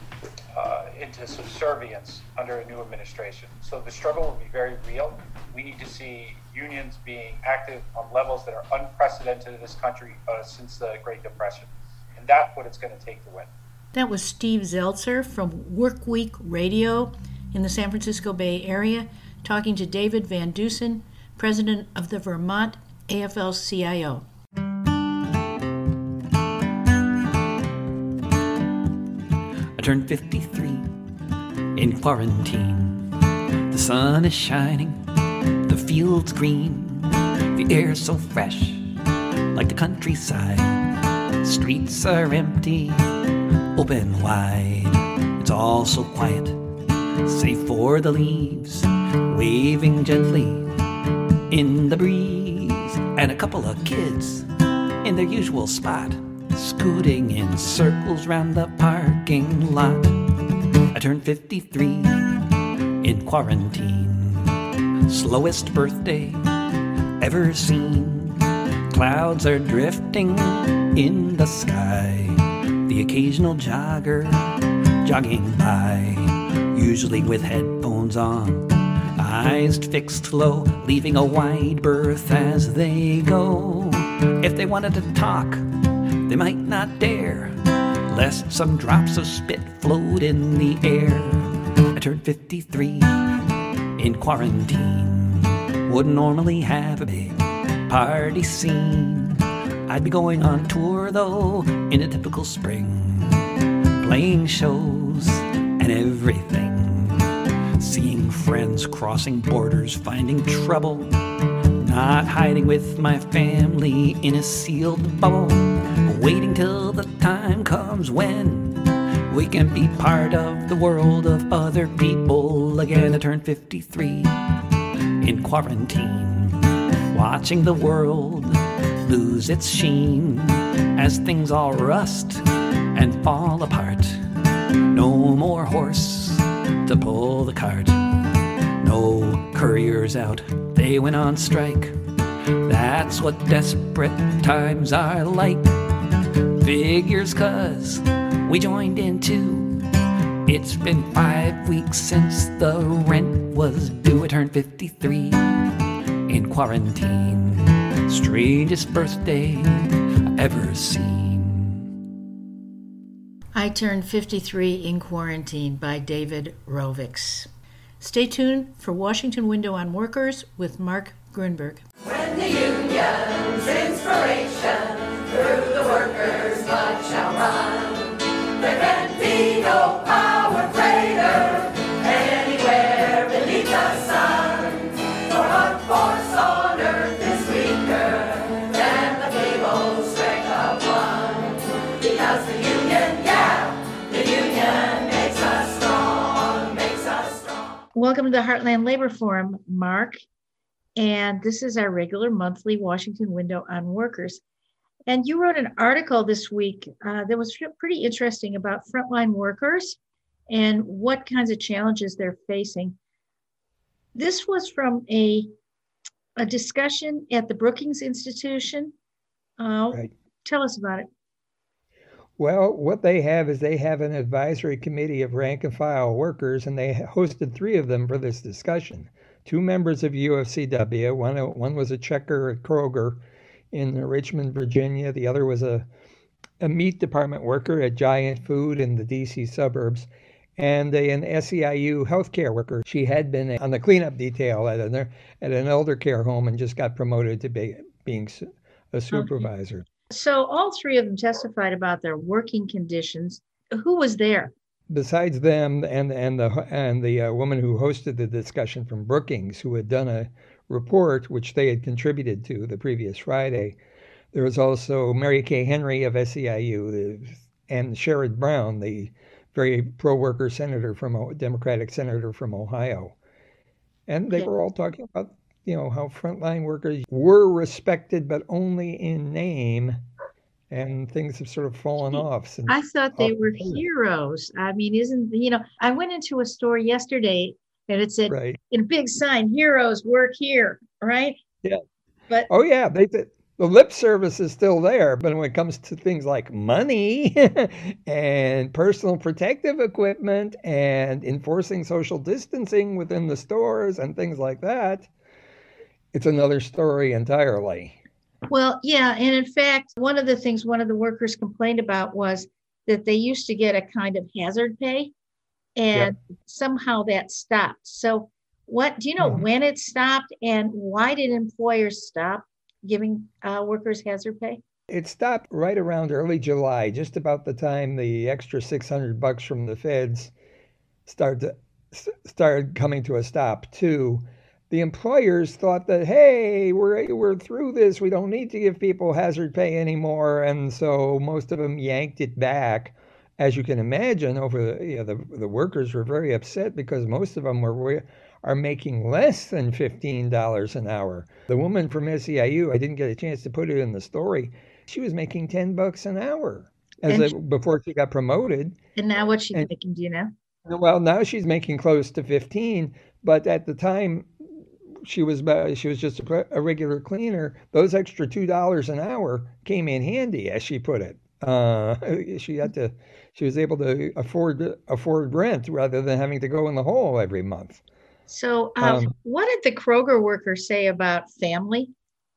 uh, into subservience under a new administration. So the struggle will be very real. We need to see unions being active on levels that are unprecedented in this country uh, since the Great Depression, and that's what it's going to take to win. That was Steve Zeltzer from Workweek Radio in the San Francisco Bay Area, talking to David Van Dusen, president of the Vermont A F L C I O. I turned fifty-three in quarantine. The sun is shining, the field's green, the air's so fresh, like the countryside. Streets are empty, open wide. It's all so quiet, save for the leaves waving gently in the breeze, and a couple of kids in their usual spot, scooting in circles round the parking lot. I turned fifty-three in quarantine, slowest birthday ever seen. Clouds are drifting in the sky. The occasional jogger jogging by, usually with headphones on, eyes fixed low, leaving a wide berth as they go. If they wanted to talk, they might not dare, lest some drops of spit float in the air. I turned fifty-three in quarantine. Wouldn't normally have a big party scene. I'd be going on tour though in a typical spring, playing shows and everything, seeing friends crossing borders, finding trouble, not hiding with my family in a sealed bubble, waiting till the time comes when we can be part of the world of other people again. I turned fifty-three in quarantine, watching the world lose its sheen as things all rust and fall apart. No more horse to pull the cart, no couriers out, they went on strike. That's what desperate times are like. Figures 'cause we joined in too. It's been five weeks since the rent was due. I turned fifty-three in quarantine. Strangest birthday I've ever seen. I Turned fifty-three in Quarantine by David Rovics. Stay tuned for Washington Window on Workers with Mark Grunberg. When the union's inspiration through the workers' blood shall run, there can be no power greater anywhere beneath the sun. For what force on earth is weaker than the feeble strength of one? Because the union, yeah, the union makes us strong, makes us strong. Welcome to the Heartland Labor Forum, Mark. And this is our regular monthly Washington Window on Workers. And you wrote an article this week uh, that was pretty interesting about frontline workers and what kinds of challenges they're facing. This was from a, a discussion at the Brookings Institution. Uh, Right. Tell us about it. Well, what they have is they have an advisory committee of rank and file workers, and they hosted three of them for this discussion. Two members of U F C W, one, one was a checker at Kroger in Richmond, Virginia. The other was a, a meat department worker at Giant Food in the D C suburbs, and a, an S E I U healthcare worker. She had been on the cleanup detail at an, at an elder care home and just got promoted to be, being a supervisor. Okay. So all three of them testified about their working conditions. Who was there? Besides them and and the and the uh, woman who hosted the discussion from Brookings, who had done a report which they had contributed to the previous Friday, there was also Mary Kay Henry of S E I U the, and Sherrod Brown, the very pro-worker senator from Democratic senator from Ohio, and they Okay. were all talking about you know how frontline workers were respected, but only in name. And things have sort of fallen off since. I thought they off were the board. heroes. I mean, isn't, you know, I went into a store yesterday and it said Right. in a big sign, heroes work here, right? Yeah. But Oh yeah, they did. The lip service is still there, but when it comes to things like money and personal protective equipment and enforcing social distancing within the stores and things like that, it's another story entirely. well, yeah. And in fact, one of the things one of the workers complained about was that they used to get a kind of hazard pay and somehow that stopped. So what, do you know Mhm. when it stopped and why did employers stop giving uh, workers hazard pay? It stopped right around early July, just about the time the extra six hundred bucks from the feds started to, started coming to a stop too. The employers thought that, hey, we're we're through this. We don't need to give people hazard pay anymore, and so most of them yanked it back. As you can imagine, over the you know, the the workers were very upset because most of them were are making less than fifteen dollars an hour. The woman from S E I U, I didn't get a chance to put it in the story. She was making ten bucks an hour as And a, she- before she got promoted. And now what's she And- making, do you know? Well, now she's making close to fifteen, but at the time she was she was just a, a regular cleaner, those extra two dollars an hour came in handy, as she put it. Uh, she had to, she was able to afford afford rent rather than having to go in the hole every month. So, uh, um, what did the Kroger worker say about family?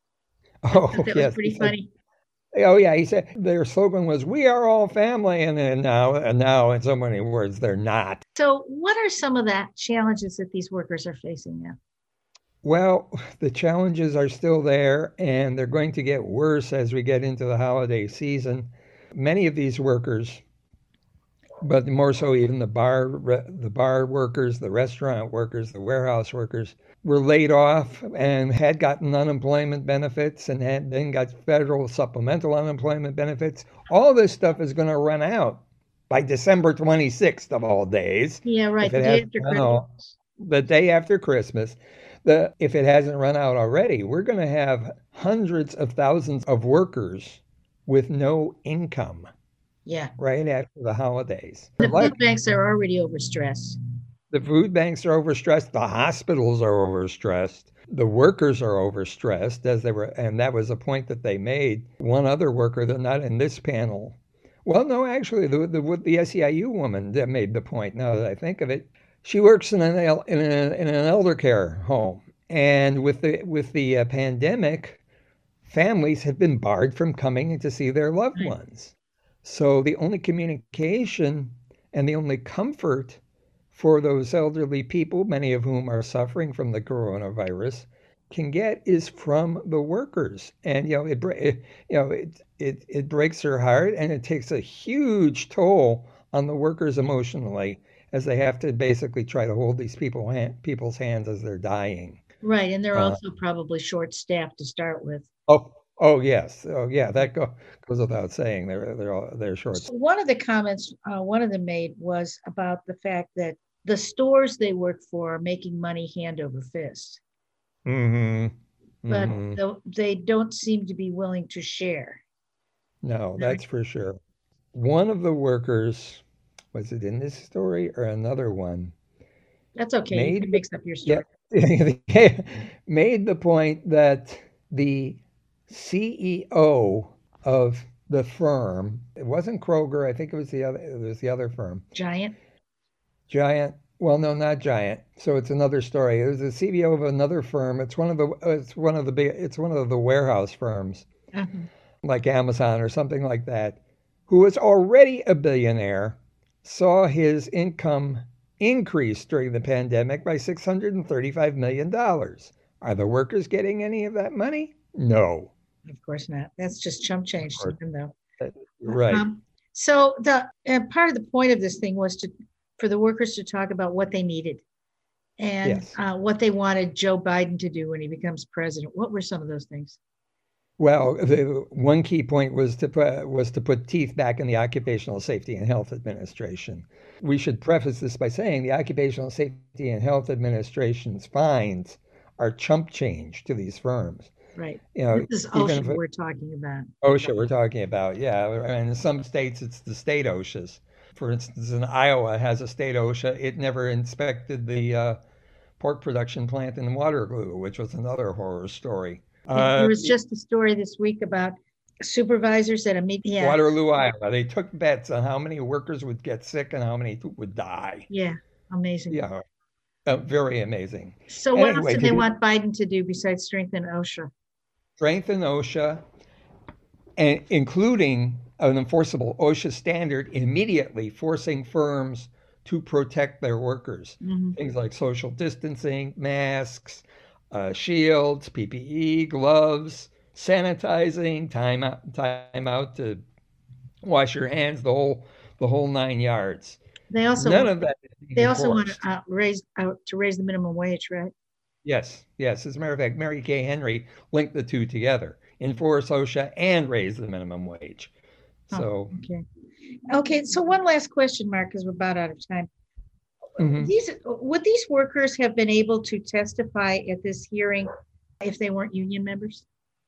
Oh, that yes, was pretty said, funny. Oh yeah, he said their slogan was "We are all family," and then now, and now, in so many words, they're not. So, what are some of the challenges that these workers are facing now? Well, the challenges are still there, and they're going to get worse as we get into the holiday season. Many of these workers, but more so even the bar, the bar workers, the restaurant workers, the warehouse workers, were laid off and had gotten unemployment benefits and had then got federal supplemental unemployment benefits. All this stuff is going to run out by December twenty-sixth of all days. Yeah, right. The day after Christmas. The day after Christmas. The, if it hasn't run out already, we're going to have hundreds of thousands of workers with no income. Yeah. Right after the holidays. The food banks are already overstressed. The food banks are overstressed. The hospitals are overstressed. The workers are overstressed, as they were, and that was a point that they made. One other worker, they're not in this panel. Well, no, actually, the the, the S E I U woman that made the point. Now that I think of it. She works in an in, a, in an elder care home, and with the with the uh, pandemic, families have been barred from coming to see their loved ones. So the only communication and the only comfort for those elderly people, many of whom are suffering from the coronavirus, can get is from the workers. And you know, it, it you know it it it breaks her heart, and it takes a huge toll on the workers emotionally, as they have to basically try to hold these people hand, people's hands as they're dying. Right, and they're uh, also probably short-staffed to start with. Oh, oh yes, oh yeah, that go, goes without saying. They're they're all, they're short. So one of the comments uh, one of them made was about the fact that the stores they work for are making money hand over fist, mm-hmm. but mm-hmm. the, they don't seem to be willing to share. No, that's for sure. One of the workers. Was it in this story or another one? That's okay. Made, you can mix up your story. Yeah, made the point that the C E O of the firm, it wasn't Kroger, I think it was the other it was the other firm. Giant? Giant. Well, no, not Giant. So it's another story. It was the C E O of another firm. It's one of the it's one of the big it's one of the warehouse firms, uh-huh. like Amazon or something like that, who was already a billionaire. Saw his income increase during the pandemic by six hundred thirty-five million dollars. Are the workers getting any of that money? No. Of course not. That's just chump change to them, though. Right. Um, so the and part of the point of this thing was to for the workers to talk about what they needed and yes. uh, what they wanted Joe Biden to do when he becomes president. What were some of those things? Well, the one key point was to put, was to put teeth back in the Occupational Safety and Health Administration. We should preface this by saying the Occupational Safety and Health Administration's fines are chump change to these firms. Right. You know, this is OSHA we're talking about. OSHA we're talking about, yeah. And in some states, it's the state OSHAs. For instance, in Iowa has a state OSHA. It never inspected the uh, pork production plant in Waterloo, which was another horror story. Uh, there was just a story this week about supervisors at a meeting. Yeah. Waterloo, Iowa. They took bets on how many workers would get sick and how many would die. Yeah, amazing. Yeah, uh, very amazing. So what anyway, else do they want Biden to do besides strengthen OSHA? Strengthen OSHA, and including an enforceable OSHA standard immediately, forcing firms to protect their workers. Mm-hmm. Things like social distancing, masks, Uh, shields, P P E, gloves, sanitizing, time out, time out to wash your hands, the whole, the whole nine yards. They also none want, of that. They also want to uh, raise out to raise the minimum wage, right? Yes, yes. As a matter of fact, Mary Kay Henry linked the two together: enforce OSHA and raise the minimum wage. So oh, okay, okay. So one last question, Mark, because we're about out of time. Mm-hmm. These would these workers have been able to testify at this hearing if they weren't union members?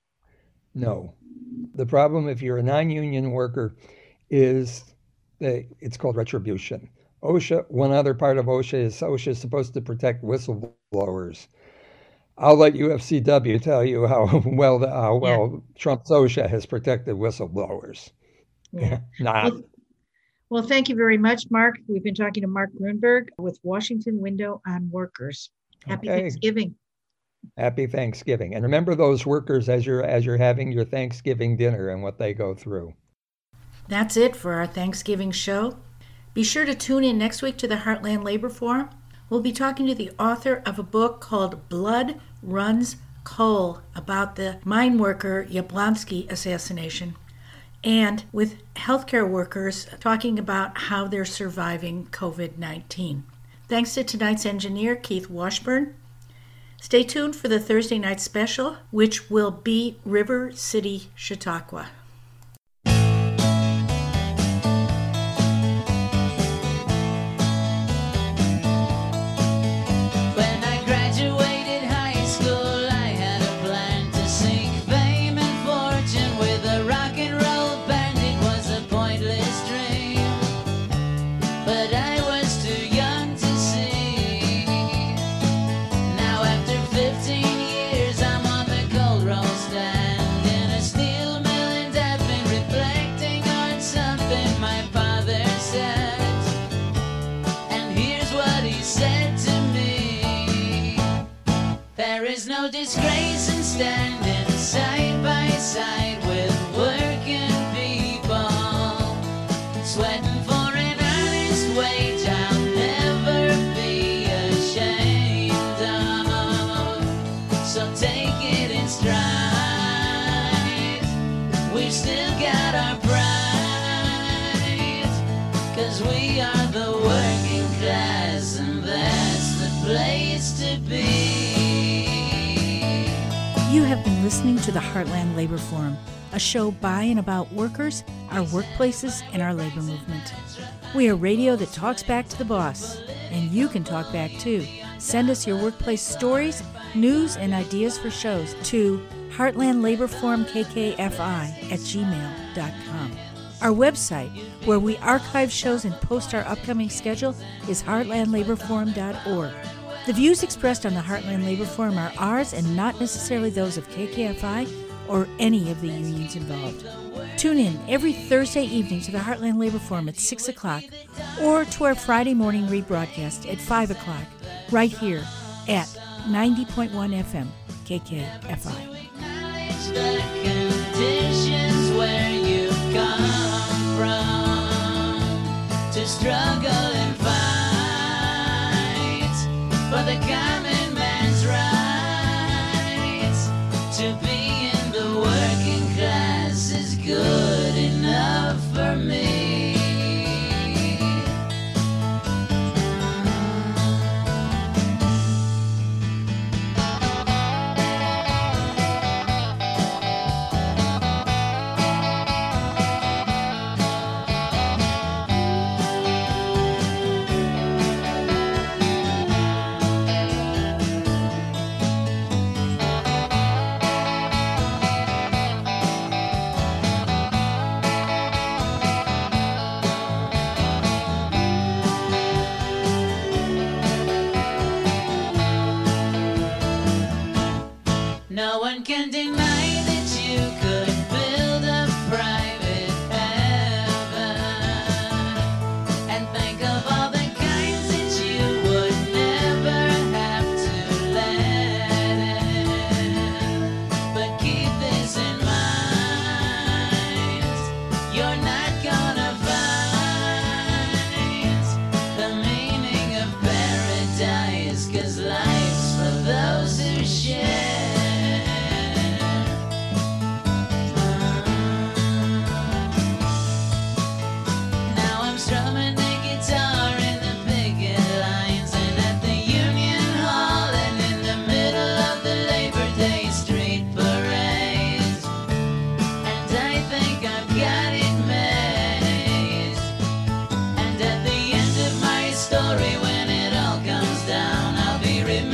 No. The problem if you're a non-union worker is that it's called retribution. OSHA, one other part of OSHA is OSHA is supposed to protect whistleblowers. I'll let U F C W tell you how well the, how well yeah. Trump's OSHA has protected whistleblowers. Yeah. Not. Well, well, thank you very much, Mark. We've been talking to Mark Grunberg with Washington Window on Workers. Happy okay. Thanksgiving. Happy Thanksgiving. And remember those workers as you're as you're having your Thanksgiving dinner and what they go through. That's it for our Thanksgiving show. Be sure to tune in next week to the Heartland Labor Forum. We'll be talking to the author of a book called Blood Runs Coal about the mine worker Yablonsky assassination, and with healthcare workers talking about how they're surviving covid nineteen. Thanks to tonight's engineer, Keith Washburn. Stay tuned for the Thursday night special, which will be River City, Chautauqua. No disgrace in standing side by side with working people, sweating for an honest wage I'll never be ashamed of. So take it in stride, we've still got our pride, 'cause we are the working class and that's the place to be. You have been listening to the Heartland Labor Forum, a show by and about workers, our workplaces, and our labor movement. We are radio that talks back to the boss, and you can talk back too. Send us your workplace stories, news, and ideas for shows to Heartland Labor Forum K K F I at gmail dot com. Our website, where we archive shows and post our upcoming schedule, is heartland labor forum dot org. The views expressed on the Heartland Labor Forum are ours and not necessarily those of K K F I or any of the unions involved. Tune in every Thursday evening to the Heartland Labor Forum at six o'clock or to our Friday morning rebroadcast at five o'clock right here at ninety point one F M K K F I. The conditions where you come from to struggle and fight for the common man's rights. To be in the working class is good enough for me. No one can deny that you could build a private heaven and think of all the kinds that you would never have to let in. But keep this in mind, you're not gonna find the meaning of paradise, 'cause life's for those who share. Strumming the guitar in the picket lines and at the Union Hall and in the middle of the Labor Day street parades. And I think I've got it made. And at the end of my story, when it all comes down, I'll be remembered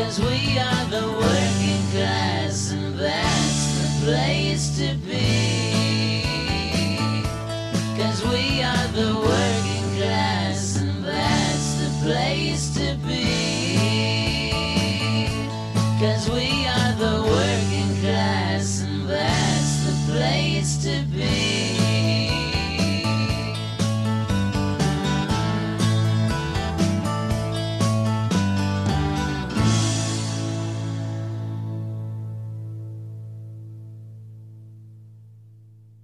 'cause we are the working class, and that's the place to be.